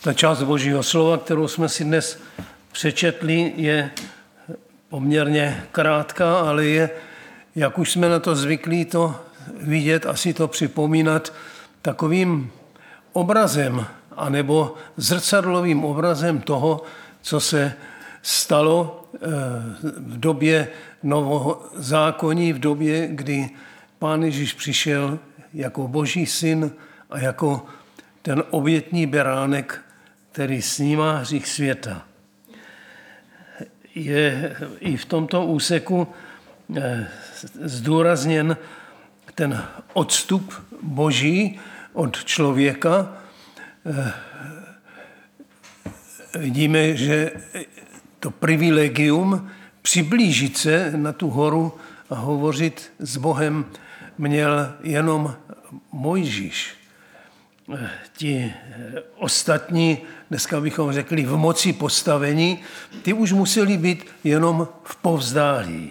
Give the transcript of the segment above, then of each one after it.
Ta část Božího slova, kterou jsme si dnes přečetli, je poměrně krátká, ale je, jak už jsme na to zvyklí to vidět a si to připomínat, takovým obrazem anebo zrcadlovým obrazem toho, co se stalo v době novozákonní, v době, kdy Pán Ježíš přišel jako Boží syn a jako ten obětní beránek, který snímá hřích světa. Je i v tomto úseku zdůrazněn ten odstup Boží od člověka. Vidíme, že to privilegium přiblížit se na tu horu a hovořit s Bohem měl jenom Mojžíš. Ti ostatní, dneska bychom řekli v moci postavení, ty už museli být jenom v povzdálí.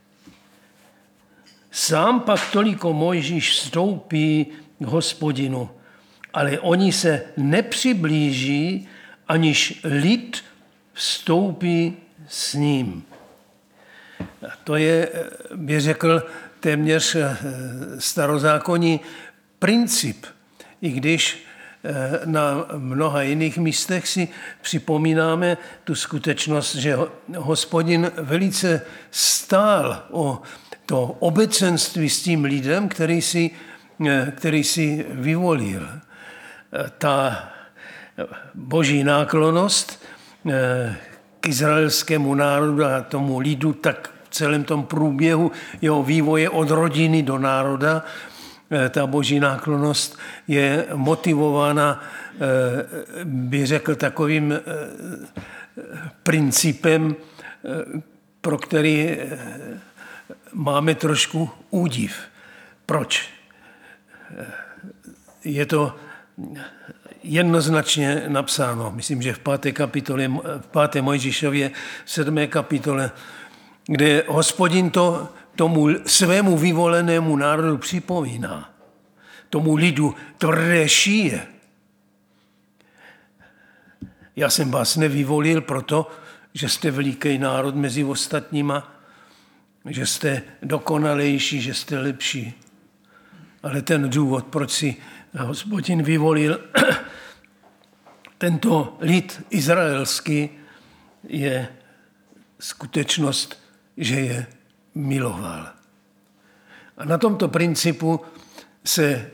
Sám pak toliko Mojžíš vstoupí k Hospodinu, ale oni se nepřiblíží, aniž lid vstoupí s ním. A to je, bych řekl, téměř starozákonní princip, i když na mnoha jiných místech si připomínáme tu skutečnost, že Hospodin velice stál o to obecenství s tím lidem, který si vyvolil. Ta boží náklonnost k izraelskému národu a tomu lidu, tak v celém tom průběhu jeho vývoje od rodiny do národa, ta boží náklonnost je motivována, bych řekl, takovým principem, pro který máme trošku údiv. Proč? Je to jednoznačně napsáno, myslím, že v 5. Mojžíšově 7. kapitole, kde Hospodin to tomu svému vyvolenému národu připomíná, tomu lidu tvrdé šíje. Já jsem vás nevyvolil proto, že jste veliký národ mezi ostatníma, že jste dokonalejší, že jste lepší. Ale ten důvod, proč si Hospodin vyvolil tento lid izraelský, je skutečnost, že je miloval. A na tomto principu se,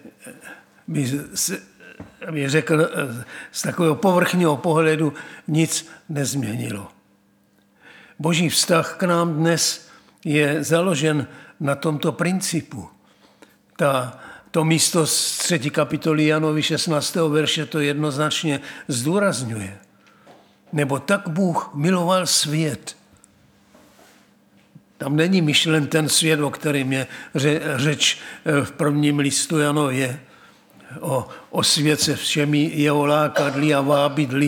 bych řekl, z takového povrchního pohledu nic nezměnilo. Boží vztah k nám dnes je založen na tomto principu. To místo z 3. kapitoly Janovi 16. verše to jednoznačně zdůrazňuje. Nebo tak Bůh miloval svět. Tam není myšlen ten svět, o kterém je řeč v prvním listu Janově. O svět se všemi jeho lákadly a vábidly,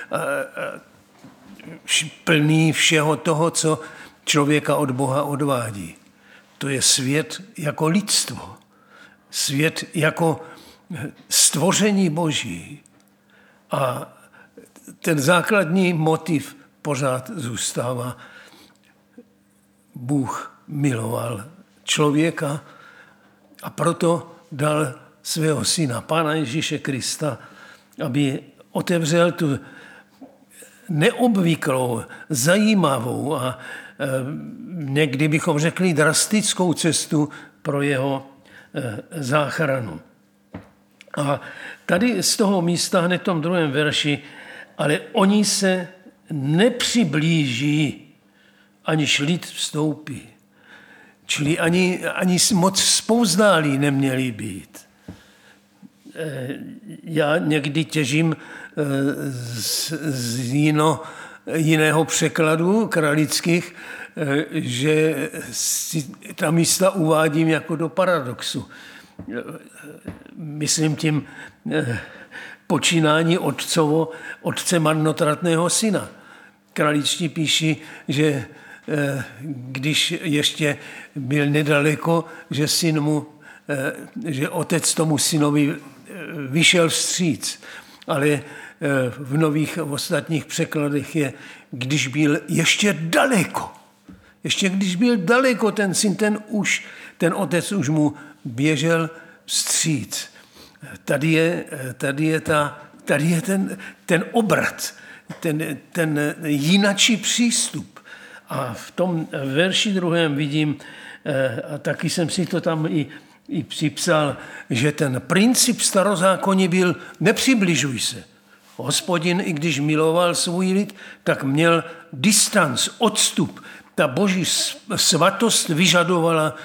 plný všeho toho, co člověka od Boha odvádí. To je svět jako lidstvo. Svět jako stvoření Boží. A ten základní motiv pořád zůstává. Bůh miloval člověka a proto dal svého syna, Pána Ježíše Krista, aby otevřel tu neobvyklou, zajímavou a někdy bychom řekli drastickou cestu pro jeho záchranu. A tady z toho místa hned v tom 2. verši, ale oni se nepřiblíží, aniž lid vstoupí. Čili ani moc spouzdálí neměli být. Já někdy těžím z jiného překladu kralických, že si ta místa uvádím jako do paradoxu. Myslím tím počínání otce marnotratného syna. Kraličtí píší, že když ještě byl nedaleko, že otec tomu synovi vyšel vstříc. Ale v nových ostatních překladech je, když byl ještě daleko. Ještě když byl daleko ten syn, ten otec už mu běžel vstříc. Tady je ten obrat, ten jinačí přístup. A v tom verši 2. vidím, a taky jsem si to tam i připsal, že ten princip starozákonní byl nepřibližuj se. Hospodin, i když miloval svůj lid, tak měl distanc, odstup. Ta boží svatost vyžadovala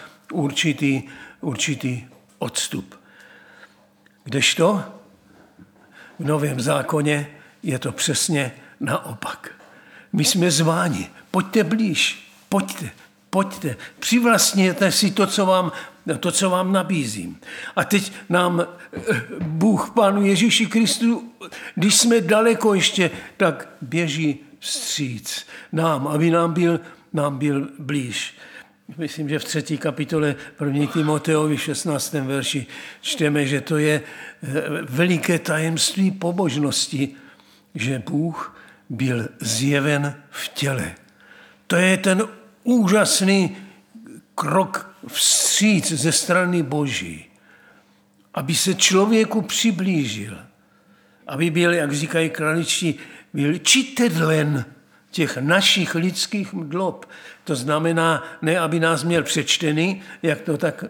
určitý odstup. Kdežto v Novém zákoně je to přesně naopak. My jsme zváni, pojďte blíž, pojďte, přivlastněte si to, co vám nabízím. A teď nám Bůh, Pánu Ježíši Kristu, když jsme daleko ještě, tak běží vstříc nám, aby nám byl blíž. Myslím, že v 3. kapitole 1. Timoteovi 16. verši čteme, že to je veliké tajemství pobožnosti, že Bůh byl zjeven v těle. To je ten úžasný krok vstříc ze strany Boží, aby se člověku přiblížil, aby byl, jak říkají kraličtí, byl čitadlen těch našich lidských mdlob. To znamená, ne aby nás měl přečtený, jak to tak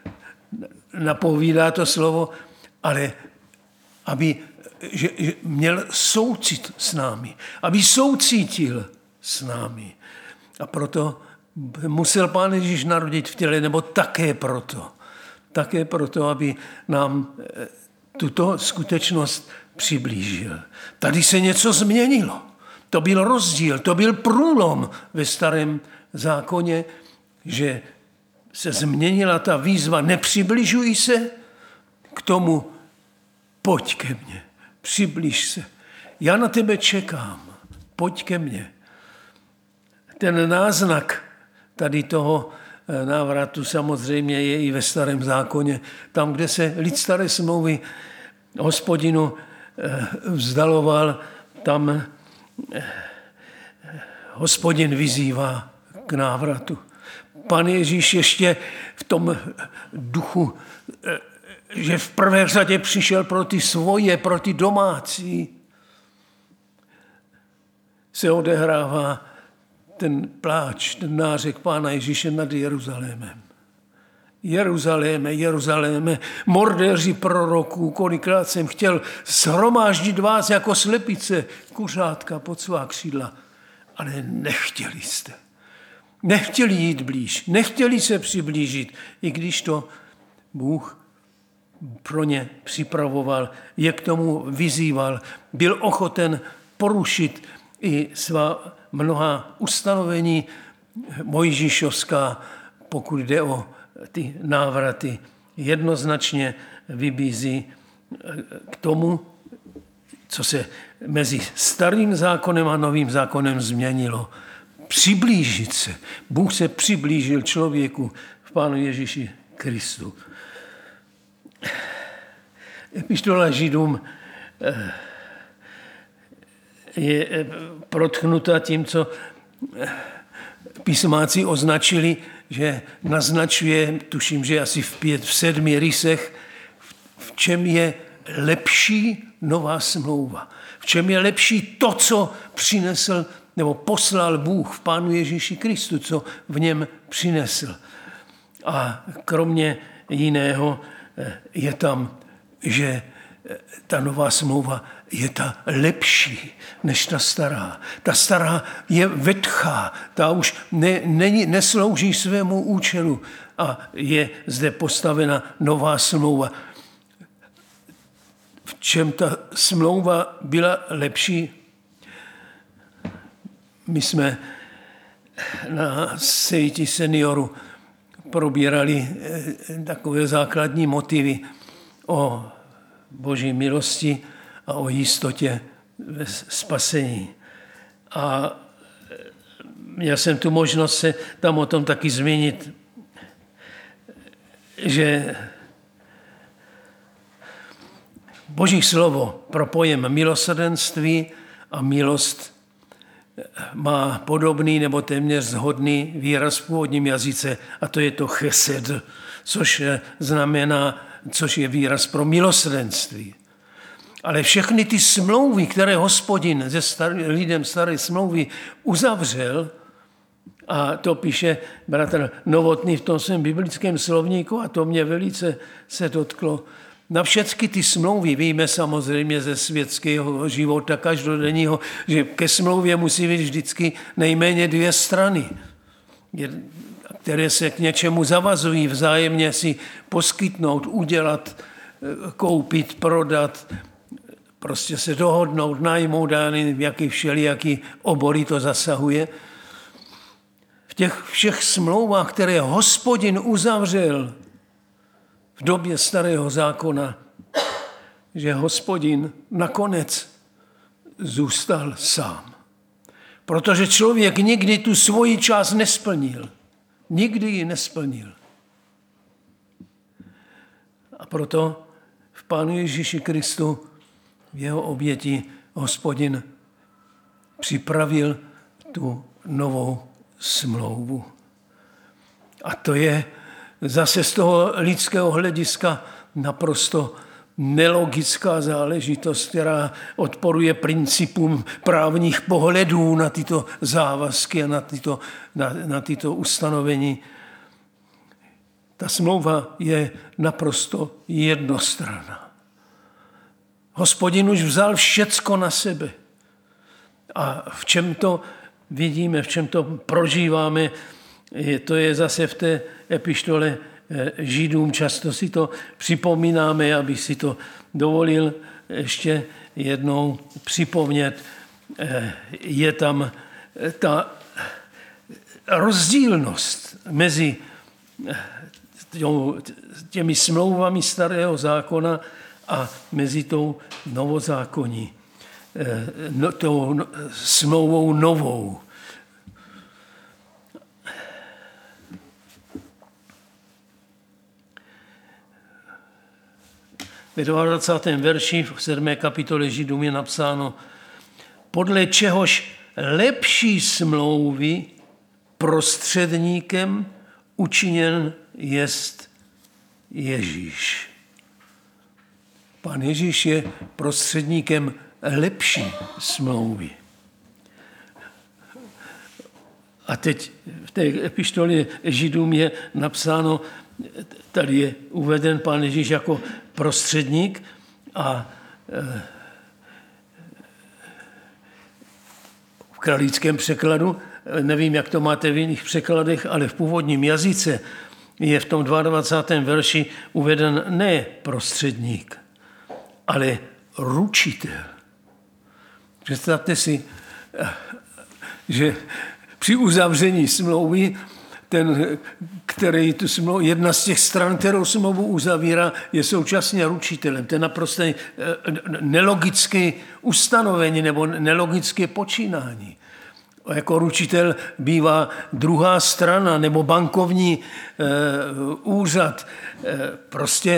napovídá to slovo, ale aby že měl soucit s námi, aby soucítil s námi. A proto musel Pán Ježíš narodit v těle, nebo také proto, aby nám tuto skutečnost přiblížil. Tady se něco změnilo. To byl rozdíl, to byl průlom ve Starém zákoně, že se změnila ta výzva nepřibližuj se k tomu pojď ke mně, přiblíž se. Já na tebe čekám, pojď ke mně. Ten náznak tady toho návratu samozřejmě je i ve Starém zákoně. Tam, kde se lid staré smlouvy Hospodinu vzdaloval, tam Hospodin vyzývá k návratu. Pan Ježíš ještě v tom duchu, že v prvé řadě přišel pro ty svoje, pro ty domácí, se odehrává ten pláč, ten nářek Pána Ježíše nad Jeruzalémem. Jeruzaléme, Jeruzaléme, mordéři proroků, kolikrát jsem chtěl shromáždit vás jako slepice, kuřátka pod svá křídla, ale nechtěli jste. Nechtěli jít blíž, nechtěli se přiblížit, i když to Bůh pro ně připravoval, je k tomu vyzýval, byl ochoten porušit i svá mnoha ustanovení mojžíšovská, pokud jde o ty návraty, jednoznačně vybízí k tomu, co se mezi starým zákonem a novým zákonem změnilo. Přiblížit se. Bůh se přiblížil člověku v Pánu Ježíši Kristu. Epištola Židům je protchnuta tím, co písmáci označili, že naznačuje, tuším, že asi v 7 rysech, v čem je lepší nová smlouva. V čem je lepší to, co přinesl nebo poslal Bůh v Pánu Ježíši Kristu, co v něm přinesl. A kromě jiného je tam, že ta nová smlouva je ta lepší než ta stará. Ta stará je vetchá, ta už neslouží svému účelu a je zde postavena nová smlouva. V čem ta smlouva byla lepší? My jsme na sejti seniorů probírali takové základní motivy o Boží milosti a o jistotě ve spasení. A měl jsem tu možnost se tam o tom taky zmínit, že Boží slovo pro pojem milosrdenství a milost má podobný nebo téměř shodný výraz v původním jazyce, a to je to chesed, což je výraz pro milosrdenství. Ale všechny ty smlouvy, které Hospodin lidem staré smlouvy uzavřel, a to píše bratr Novotný v tom svém biblickém slovníku, a to mě velice se dotklo. Na všechny ty smlouvy víme samozřejmě ze světského života každodenního, že ke smlouvě musí být vždycky nejméně 2 strany, které se k něčemu zavazují, vzájemně si poskytnout, udělat, koupit, prodat, prostě se dohodnout, najmout, v jaký všelijaký obory to zasahuje. V těch všech smlouvách, které Hospodin uzavřel v době starého zákona, že Hospodin nakonec zůstal sám. Protože člověk nikdy tu svoji část nesplnil. Nikdy ji nesplnil. A proto v Pánu Ježíši Kristu v jeho oběti Hospodin připravil tu novou smlouvu. A to je zase z toho lidského hlediska naprosto nelogická záležitost, která odporuje principům právních pohledů na tyto závazky a na tyto ustanovení. Ta smlouva je naprosto jednostranná. Hospodin už vzal všecko na sebe. A v čem to vidíme, v čem to prožíváme, to je zase v té epištole Židům. Často si to připomínáme, aby si to dovolil ještě jednou připomnět. Je tam ta rozdílnost mezi těmi smlouvami starého zákona a mezi tou novozákonní, tou smlouvou novou. Ve 22. verši v 7. kapitole Židům je napsáno: podle čehož lepší smlouvy prostředníkem učiněn jest Ježíš. Pán Ježíš je prostředníkem lepší smlouvy. A teď v té epištole Židům je napsáno, tady je uveden Pán Ježíš jako prostředník a v kralickém překladu, nevím, jak to máte v jiných překladech, ale v původním jazyce je v tom 22. verši uveden ne prostředník, ale ručitel. Představte si, že při uzavření smlouvy jedna z těch stran, kterou smlouvu uzavírá, je současně ručitelem. To je naprosto nelogické ustanovení nebo nelogické počínání. Jako ručitel bývá druhá strana nebo bankovní úřad. Prostě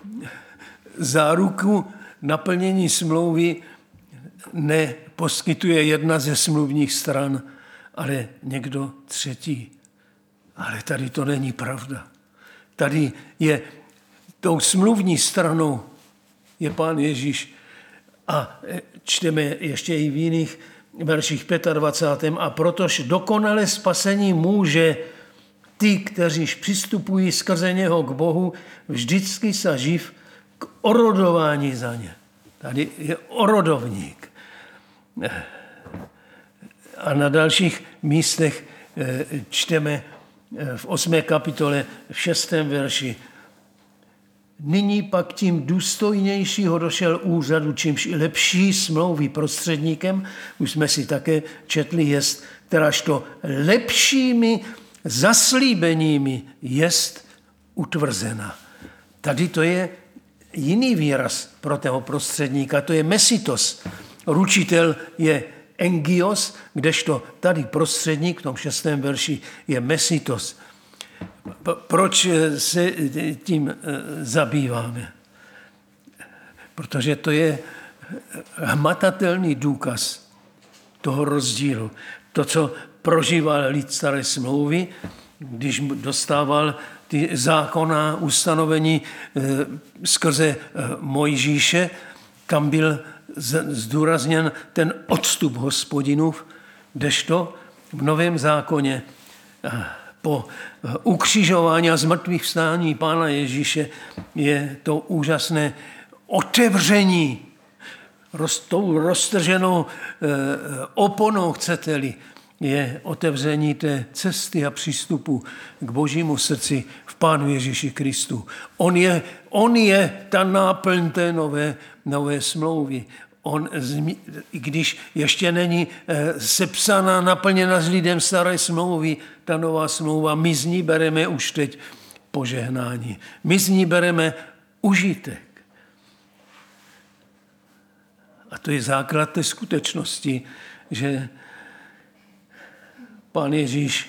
záruku naplnění smlouvy neposkytuje jedna ze smluvních stran, ale někdo třetí. Ale tady to není pravda. Tady je tou smluvní stranou je Pán Ježíš. A čteme ještě i v jiných verších 25. A protož dokonale spasení může ty, kteříž přistupují skrze něho k Bohu, vždycky se živ k orodování za ně. Tady je orodovník. A na dalších místech čteme v 8. kapitole v 6. verši: nyní pak tím důstojnějšího došel úřadu, čímž i lepší smlouvy prostředníkem, už jsme si také četli, jest, kteráž to lepšími zaslíbeními jest utvrzena. Tady to je jiný výraz pro toho prostředníka, to je mesitos. Ručitel je engios, kdežto tady prostředník v tom 6. verši je mesitos. Proč se tím zabýváme? protože to je hmatatelný důkaz toho rozdílu. To, co prožíval lid staré smlouvy, když dostával ty zákonná ustanovení skrze Mojžíše, kam byl zdůrazněn ten odstup Hospodinův, kdežto v Novém zákoně po ukřižování a zmrtvých vstání Pána Ježíše je to úžasné otevření tou roztrženou oponou, chcete-li, je otevření té cesty a přístupu k Božímu srdci v Pánu Ježíši Kristu. On je ta náplň té nové smlouvy. Když ještě není sepsaná, naplněna s lidem staré smlouvy, ta nová smlouva, my z ní bereme už teď požehnání. My z ní bereme užitek. A to je základ té skutečnosti, že Pán Ježíš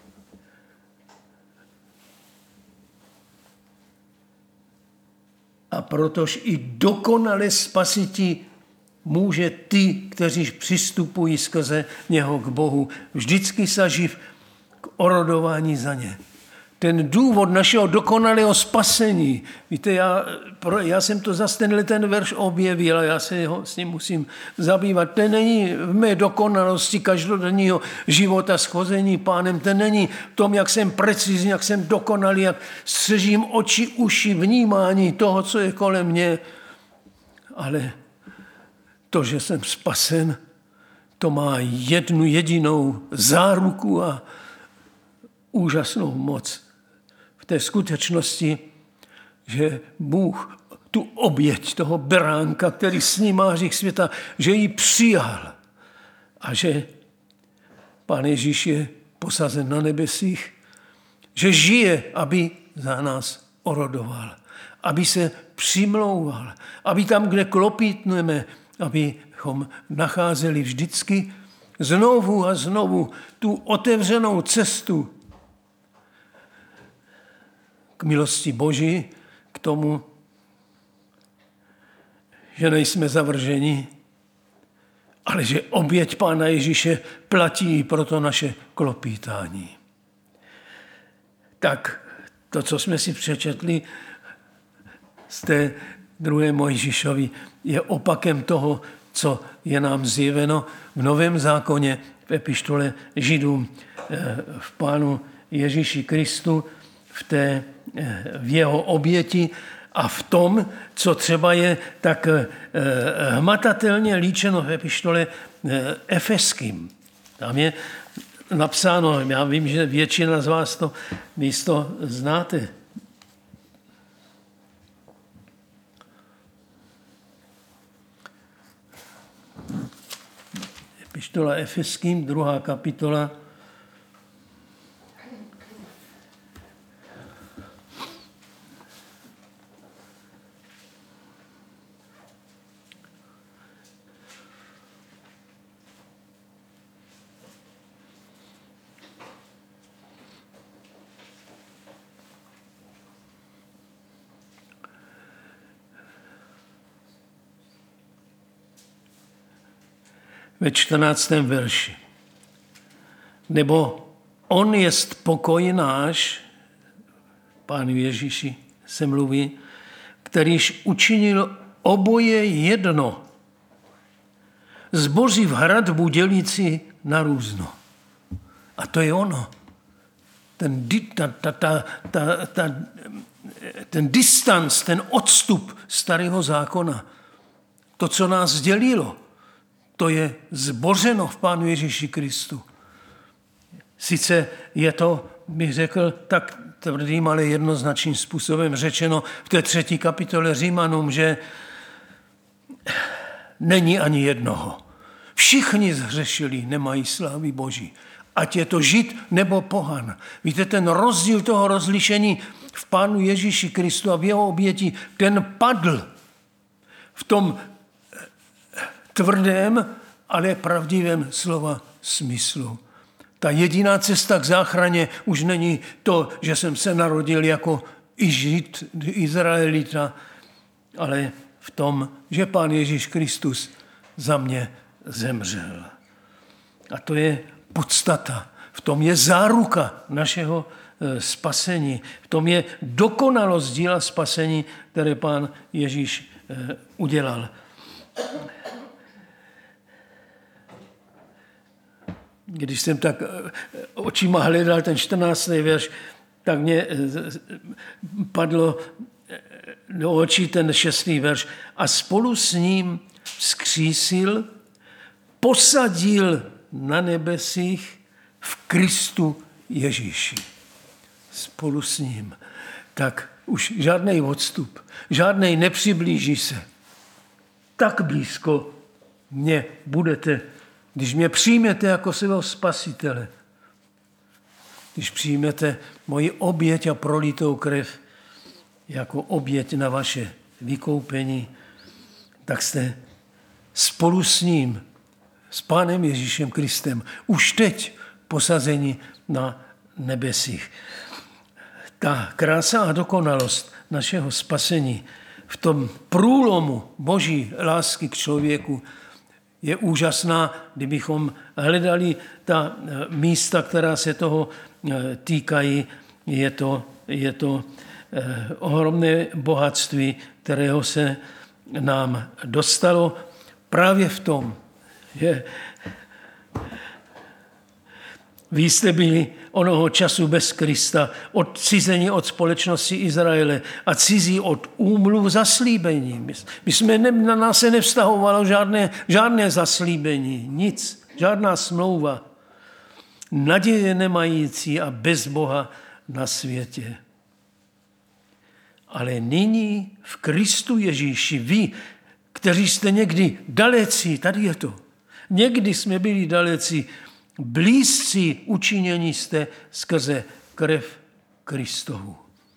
a protož i dokonale spasiti může ty, kteří přistupují skrze něho k Bohu, vždycky saživ k orodování za ně. Ten důvod našeho dokonalého spasení, víte, já jsem to zase ten verš objevil a já se s ním musím zabývat. Ten není v mé dokonalosti každodenního života schození Pánem, ten není v tom, jak jsem precizní, jak jsem dokonalý, jak střežím oči, uši, vnímání toho, co je kolem mě. Ale to, že jsem spasen, to má jednu jedinou záruku a úžasnou moc. V té skutečnosti, že Bůh tu oběť toho beránka, který snímá hřích světa, že ji přijal a že Pán Ježíš je posazen na nebesích, že žije, aby za nás orodoval, aby se přimlouval, aby tam, kde klopítneme, abychom nacházeli vždycky znovu a znovu tu otevřenou cestu k milosti Boží, k tomu, že nejsme zavrženi, ale že oběť Pána Ježíše platí i pro to naše klopítání. Tak to, co jsme si přečetli z té druhé Mojžíšovi, je opakem toho, co je nám zjeveno v Novém zákoně, v epištole Židům, v Pánu Ježíši Kristu, v jeho oběti a v tom, co třeba je tak hmatatelně líčeno v epištole Efeským. Tam je napsáno, já vím, že většina z vás to místo znáte. Epištola Efeským, 2. kapitola, ve 14. verši. Nebo on jest pokoj náš, Pánu Ježíši se mluví, kterýž učinil oboje jedno, zboží v hradbu dělící na různo. A to je ono. Ten distanc, ten odstup starého zákona, to, co nás dělilo, to je zbořeno v Pánu Ježíši Kristu. Sice je to, bych řekl, tak tvrdým, ale jednoznačným způsobem řečeno v té 3. kapitole Římanům, že není ani jednoho. Všichni zhřešili, nemají slávy Boží. Ať je to Žid nebo pohan. Víte, ten rozdíl toho rozlišení v Pánu Ježíši Kristu a v jeho oběti, ten padl v tom tvrdém, ale pravdivém slova smyslu. Ta jediná cesta k záchraně už není to, že jsem se narodil jako i Žid, Izraelita, ale v tom, že Pán Ježíš Kristus za mě zemřel. A to je podstata. V tom je záruka našeho spasení. V tom je dokonalost díla spasení, které Pán Ježíš udělal. Když jsem tak očima hledal ten 14. verš, tak mě padlo do očí ten 6. verš. A spolu s ním vzkřísil, posadil na nebesích v Kristu Ježíši. Spolu s ním. Tak už žádnej odstup, žádnej nepřiblíží se. Tak blízko mě budete, když mě přijmete jako svého spasitele. Když přijmete moji oběť a prolitou krev jako oběť na vaše vykoupení, tak jste spolu s ním, s Pánem Ježíšem Kristem, už teď posazeni na nebesích. Ta krása a dokonalost našeho spasení v tom průlomu Boží lásky k člověku je úžasná, kdybychom hledali ta místa, která se toho týkají. Je to ohromné bohatství, kterého se nám dostalo právě v tom, že vy jste byli onoho času bez Krista, odcizení od společnosti Izraele a cizí od úmluv zaslíbení. Na nás se nevztahovalo žádné zaslíbení, nic, žádná smlouva. Naděje nemající a bez Boha na světě. Ale nyní v Kristu Ježíši, vy, kteří jste někdy dalecí, tady je to, někdy jsme byli dalecí, blízcí učinění jste skrze krev Kristovu.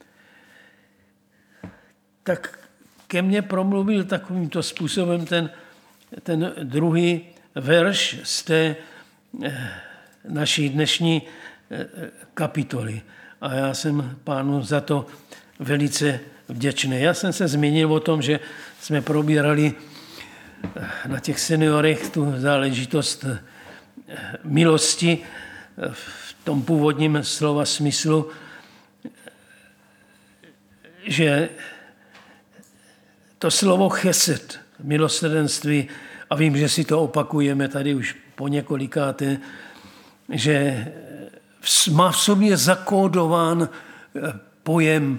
Tak ke mně promluvil takovýmto způsobem ten druhý verš z té naší dnešní kapitoly. A já jsem Pánu za to velice vděčný. Já jsem se zmínil o tom, že jsme probírali na těch seniorech tu záležitost milosti v tom původním slova smyslu, že to slovo chesed, milosrdenství, a vím, že si to opakujeme tady už po několikáté, že má v sobě zakódován pojem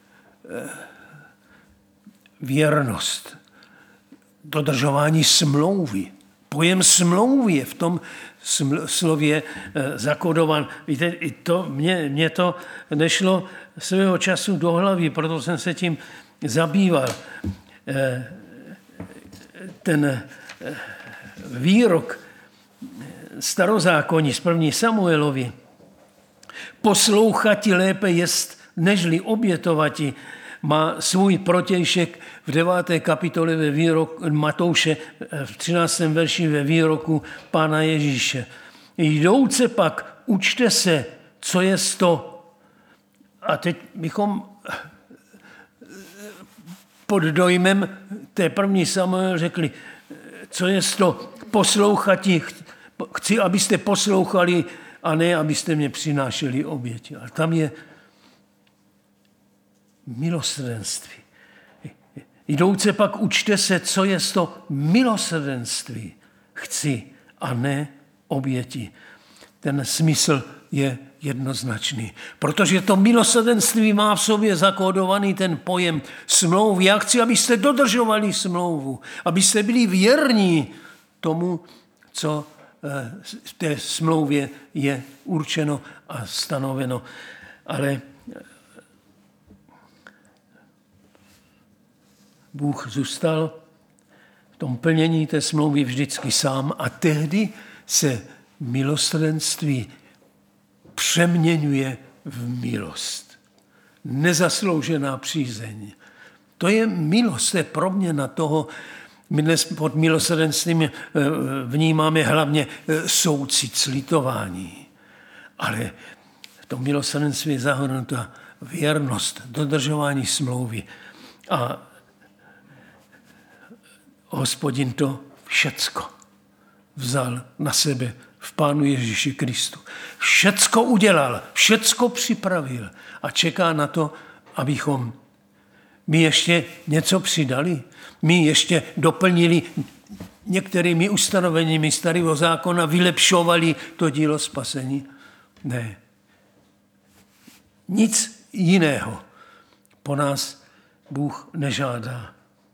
věrnost, dodržování smlouvy. Pojem smlouvy je v tom slově zakódován. Víte, mě to nešlo svého času do hlavy, proto jsem se tím zabýval. Ten výrok starozákonní z 1. Samuelovi, poslouchati lépe jest, nežli obětovati, má svůj protějšek v 9. kapitole ve výroku Matouše v 13. verši ve výroku Pána Ježíše. Jdouce pak, učte se, co je to. A teď bychom pod dojmem té 1. Samuel řekli, co je to, poslouchati, chci, abyste poslouchali a ne, abyste mě přinášeli oběti. Ale tam je milosrdenství. Jdouce pak učte se, co je to milosrdenství. Chci a ne oběti. Ten smysl je jednoznačný. Protože to milosrdenství má v sobě zakódovaný ten pojem smlouvy. Já chci, abyste dodržovali smlouvu, abyste byli věrní tomu, co v té smlouvě je určeno a stanoveno. Ale Bůh zůstal v tom plnění té smlouvy vždycky sám a tehdy se milosrdenství přeměňuje v milost. Nezasloužená přízeň. To je milost, to je proměna toho. My dnes pod milosrdenstvím vnímáme hlavně soucit, slitování. Ale v tom milosrdenství je zahrnuta věrnost, dodržování smlouvy. A Hospodin to všecko vzal na sebe v Pánu Ježíši Kristu. Všecko udělal, všecko připravil a čeká na to, abychom my ještě něco přidali. My ještě doplnili některými ustanoveními starého zákona, vylepšovali to dílo spasení. Ne. Nic jiného po nás Bůh nežádá,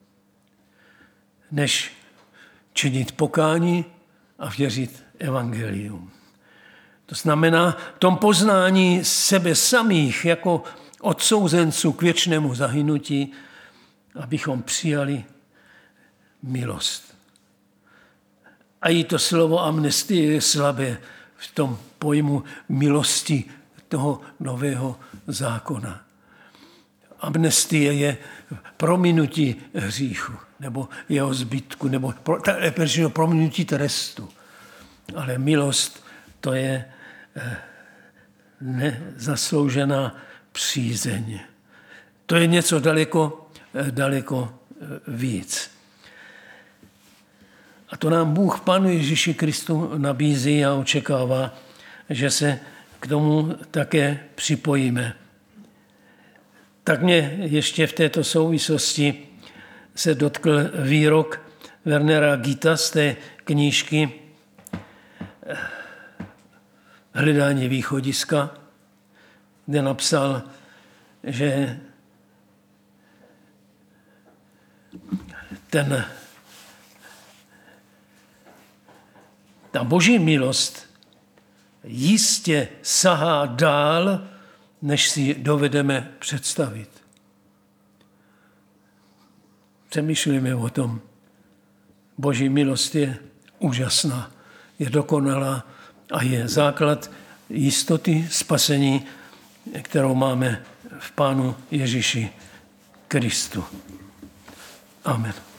než činit pokání a věřit evangelium. To znamená v tom poznání sebe samých jako odsouzenců k věčnému zahynutí, abychom přijali milost. A i to slovo amnestie je slabé v tom pojmu milosti toho nového zákona. Amnestie je prominutí hříchu, nebo jeho zbytku, nebo prominutí trestu. Ale milost, to je nezasloužená přízeň. To je něco daleko víc. A to nám Bůh Pánu Ježíši Kristu nabízí a očekává, že se k tomu také připojíme. Tak mě ještě v této souvislosti se dotkl výrok Wernera Gitta z té knížky Hledání východiska, kde napsal, že ta boží milost jistě sahá dál, než si dovedeme představit. Přemýšlíme o tom. Boží milost je úžasná, je dokonalá a je základ jistoty spasení, kterou máme v Pánu Ježíši Kristu. Amen.